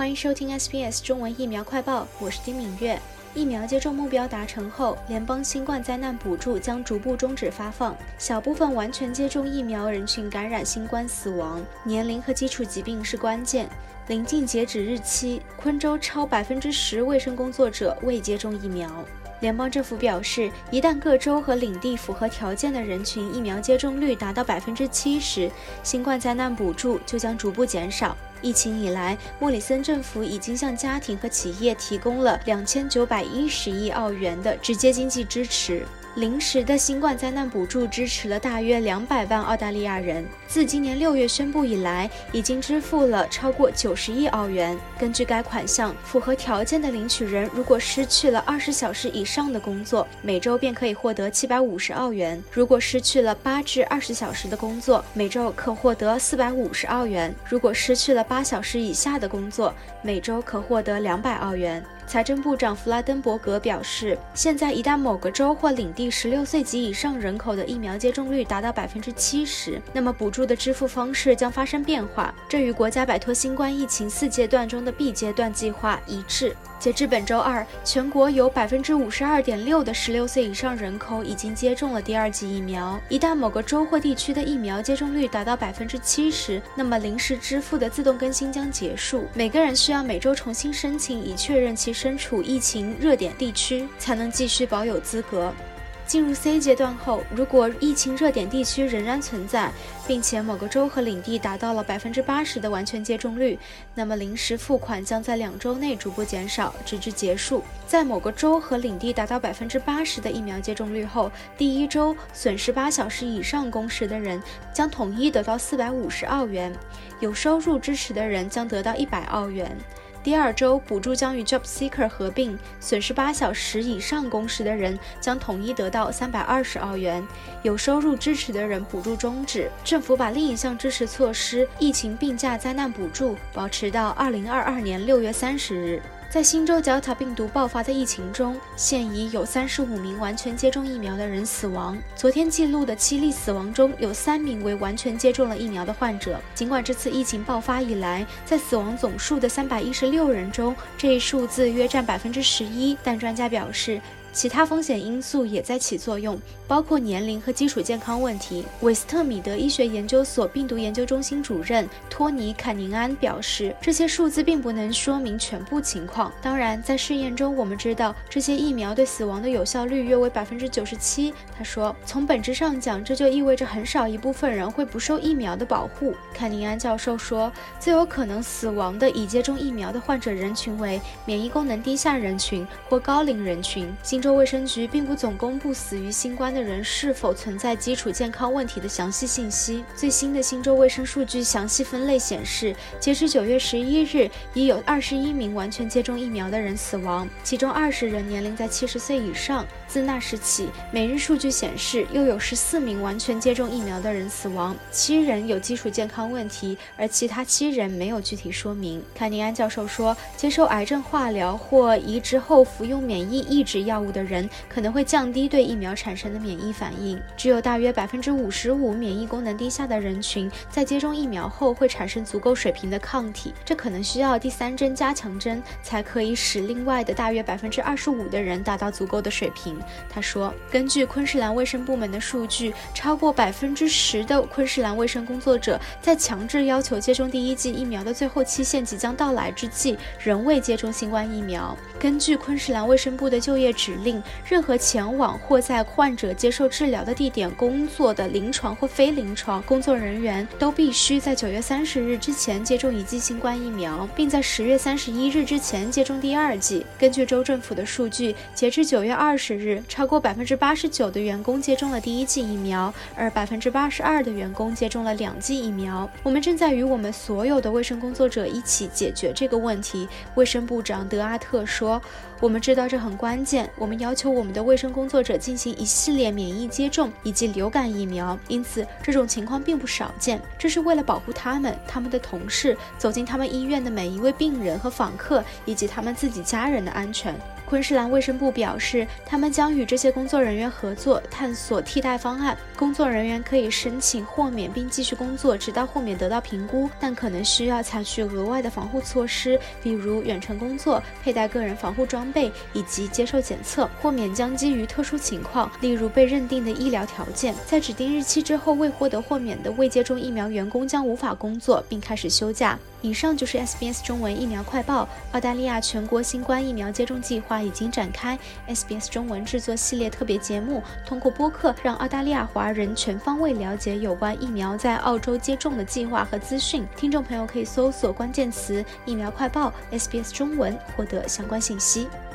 欢迎收听 SBS 中文疫苗快报，我是丁敏月。疫苗接种目标达成后，联邦新冠灾难补助将逐步终止发放，小部分完全接种疫苗人群感染新冠死亡，年龄和基础疾病是关键。临近截止日期，昆州超10%卫生工作者未接种疫苗。联邦政府表示，一旦各州和领地符合条件的人群疫苗接种率达到70%，新冠灾难补助就将逐步减少。疫情以来，莫里森政府已经向家庭和企业提供了2910亿澳元的直接经济支持。临时的新冠灾难补助支持了大约200万澳大利亚人。自今年6月宣布以来，已经支付了超过90亿澳元。根据该款项，符合条件的领取人如果失去了20小时以上的工作，每周便可以获得750澳元；如果失去了8至20小时的工作，每周可获得450澳元；如果失去了8小时以下的工作，每周可获得200澳元。财政部长弗拉登伯格表示，现在一旦某个州或领地16岁及以上人口的疫苗接种率达到70%，那么补助的支付方式将发生变化，这与国家摆脱新冠疫情4阶段中的 B 阶段计划一致。截至本周二，全国有52.6%的16岁以上人口已经接种了第2剂疫苗。一旦某个州或地区的疫苗接种率达到70%，那么临时支付的自动更新将结束。每个人需要每周重新申请，以确认其身处疫情热点地区，才能继续保有资格。进入 C 阶段后，如果疫情热点地区仍然存在，并且某个州和领地达到了80%的完全接种率，那么临时付款将在2周内逐步减少，直至结束。在某个州和领地达到80%的疫苗接种率后，第1周损失8小时以上工时的人将统一得到450澳元，有收入支持的人将得到100澳元。第2周补助将与 Job Seeker 合并，损失8小时以上工时的人将统一得到320澳元，有收入支持的人补助终止。政府把另一项支持措施疫情病假灾难补助保持到2022年6月30日。在新州delta塔病毒爆发的疫情中，现已有35名完全接种疫苗的人死亡。昨天记录的7例死亡中，有3名为完全接种了疫苗的患者。尽管这次疫情爆发以来，在死亡总数的316人中，这一数字约占11%，但专家表示，其他风险因素也在起作用，包括年龄和基础健康问题。韦斯特米德医学研究所病毒研究中心主任托尼·坎宁安表示，这些数字并不能说明全部情况。当然，在试验中，我们知道这些疫苗对死亡的有效率约为97%。他说，从本质上讲，这就意味着很少一部分人会不受疫苗的保护。坎宁安教授说，最有可能死亡的已接种疫苗的患者人群为免疫功能低下人群或高龄人群。新州卫生局并不总公布死于新冠的人是否存在基础健康问题的详细信息。最新的新州卫生数据详细分类显示，截至9月11日，已有21名完全接种疫苗的人死亡，其中20人年龄在70岁以上。自那时起，每日数据显示，又有14名完全接种疫苗的人死亡，7人有基础健康问题，而其他7人没有具体说明。坎宁安教授说，接受癌症化疗或移植后服用免疫抑制药物的人可能会降低对疫苗产生的免疫反应。只有大约55%免疫功能低下的人群在接种疫苗后会产生足够水平的抗体，这可能需要第3针加强针才可以使另外的大约25%的人达到足够的水平。他说，根据昆士兰卫生部门的数据，超过10%的昆士兰卫生工作者在强制要求接种第1剂疫苗的最后期限即将到来之际，仍未接种新冠疫苗。根据昆士兰卫生部的就业指令，任何前往或在患者接受治疗的地点工作的临床或非临床工作人员都必须在9月30日之前接种1剂新冠疫苗，并在10月31日之前接种第2剂。根据州政府的数据，截至9月20日，超过89%的员工接种了第1剂疫苗，而82%的员工接种了2剂疫苗。我们正在与我们所有的卫生工作者一起解决这个问题，卫生部长德阿特说，我们知道这很关键，我们要求我们的卫生工作者进行一系列免疫接种以及流感疫苗，因此这种情况并不少见。这是为了保护他们、他们的同事、走进他们医院的每一位病人和访客，以及他们自己家人的安全。昆士兰卫生部表示，他们将与这些工作人员合作，探索替代方案。工作人员可以申请豁免并继续工作，直到豁免得到评估，但可能需要采取额外的防护措施，比如远程工作、佩戴个人防护装备以及接受检测。豁免将基于特殊情况，例如被认定的医疗条件。在指定日期之后未获得豁免的未接种疫苗员工将无法工作并开始休假。以上就是 SBS 中文疫苗快报。澳大利亚全国新冠疫苗接种计划已经展开， SBS 中文制作系列特别节目，通过播客让澳大利亚华人全方位了解有关疫苗在澳洲接种的计划和资讯。听众朋友可以搜索关键词疫苗快报 SBS 中文获得相关信息。